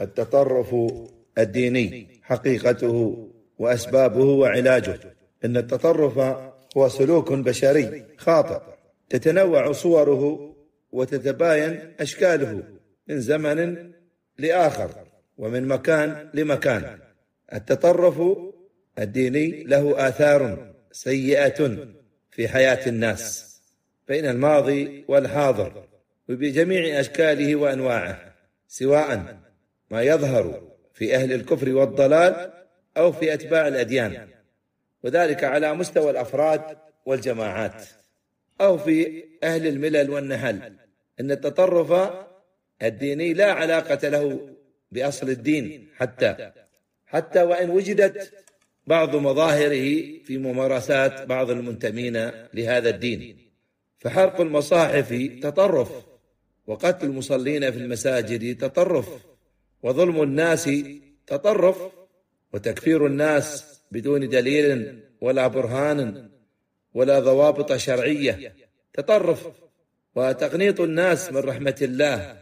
التطرف الديني حقيقته وأسبابه وعلاجه. إن التطرف هو سلوك بشري خاطئ تتنوع صوره وتتباين أشكاله من زمن لآخر ومن مكان لمكان. التطرف الديني له آثار سيئة في حياة الناس بين الماضي والحاضر وبجميع أشكاله وأنواعه، سواء ما يظهر في أهل الكفر والضلال أو في أتباع الأديان، وذلك على مستوى الأفراد والجماعات، أو في أهل الملل والنهل. إن التطرف الديني لا علاقة له بأصل الدين حتى وإن وجدت بعض مظاهره في ممارسات بعض المنتمين لهذا الدين. فحرق المصاحف تطرف، وقتل المصلين في المساجد تطرف، وظلم الناس تطرف، وتكفير الناس بدون دليل ولا برهان ولا ضوابط شرعية تطرف، وتقنيط الناس من رحمة الله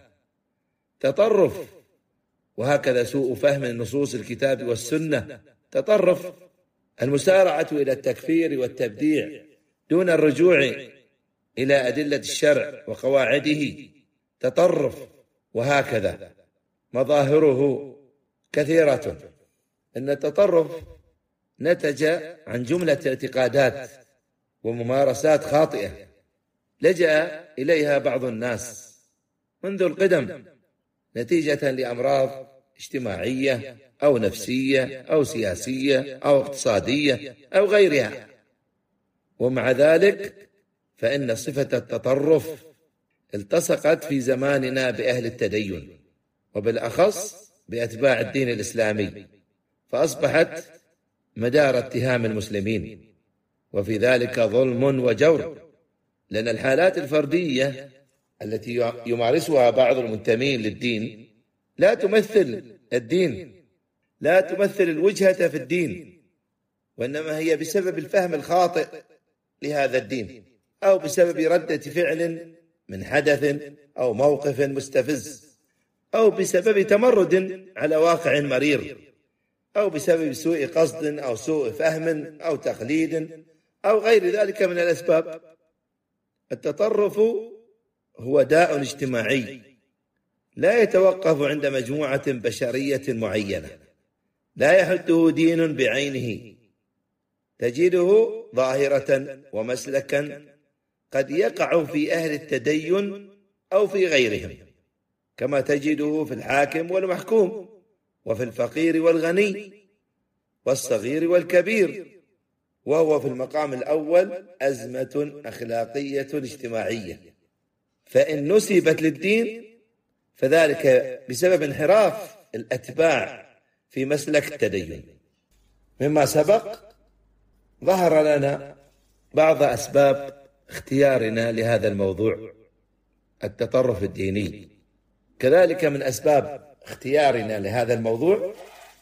تطرف، وهكذا سوء فهم نصوص الكتاب والسنة تطرف. المسارعة إلى التكفير والتبديع دون الرجوع إلى أدلة الشرع وقواعده تطرف، وهكذا مظاهره كثيرة. إن التطرف نتج عن جملة اعتقادات وممارسات خاطئة لجأ إليها بعض الناس منذ القدم نتيجة لأمراض اجتماعية أو نفسية أو سياسية أو اقتصادية أو غيرها. ومع ذلك فإن صفة التطرف التصقت في زماننا بأهل التدين، وبالأخص بأتباع الدين الإسلامي، فأصبحت مدار اتهام المسلمين، وفي ذلك ظلم وجور، لأن الحالات الفردية التي يمارسها بعض المنتمين للدين لا تمثل الدين، لا تمثل الوجهة في الدين، وإنما هي بسبب الفهم الخاطئ لهذا الدين، أو بسبب ردة فعل من حدث أو موقف مستفز، أو بسبب تمرد على واقع مرير، أو بسبب سوء قصد أو سوء فهم أو تقليد أو غير ذلك من الأسباب. التطرف هو داء اجتماعي لا يتوقف عند مجموعة بشرية معينة، لا يحده دين بعينه، تجده ظاهرة ومسلكا قد يقع في أهل التدين أو في غيرهم، كما تجده في الحاكم والمحكوم، وفي الفقير والغني، والصغير والكبير، وهو في المقام الأول أزمة أخلاقية اجتماعية. فإن نسبت للدين فذلك بسبب انحراف الأتباع في مسلك التدين. مما سبق ظهر لنا بعض أسباب اختيارنا لهذا الموضوع التطرف الديني. كذلك من أسباب اختيارنا لهذا الموضوع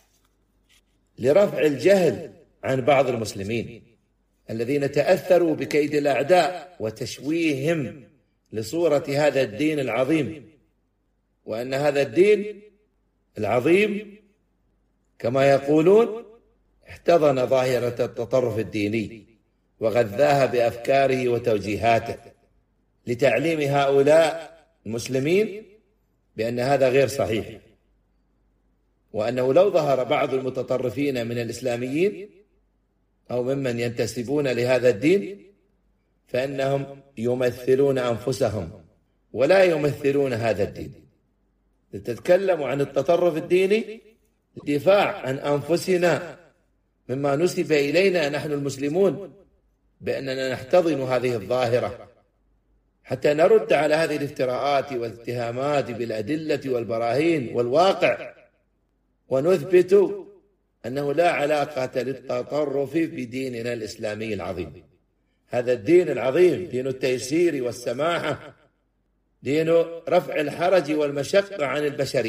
لرفع الجهل عن بعض المسلمين الذين تأثروا بكيد الأعداء وتشويههم لصورة هذا الدين العظيم، وأن هذا الدين العظيم كما يقولون احتضن ظاهرة التطرف الديني وغذاها بأفكاره وتوجيهاته لتعليم هؤلاء المسلمين بأن هذا غير صحيح، وأنه لو ظهر بعض المتطرفين من الإسلاميين أو ممن ينتسبون لهذا الدين فإنهم يمثلون أنفسهم ولا يمثلون هذا الدين. تتكلم عن التطرف الديني للدفاع عن أنفسنا مما نسب إلينا نحن المسلمون بأننا نحتضن هذه الظاهرة، حتى نرد على هذه الافتراءات والاتهامات بالأدلة والبراهين والواقع، ونثبت أنه لا علاقة للتطرف بديننا الإسلامي العظيم. هذا الدين العظيم دين التيسير والسماحة، دين رفع الحرج والمشقة عن البشرية.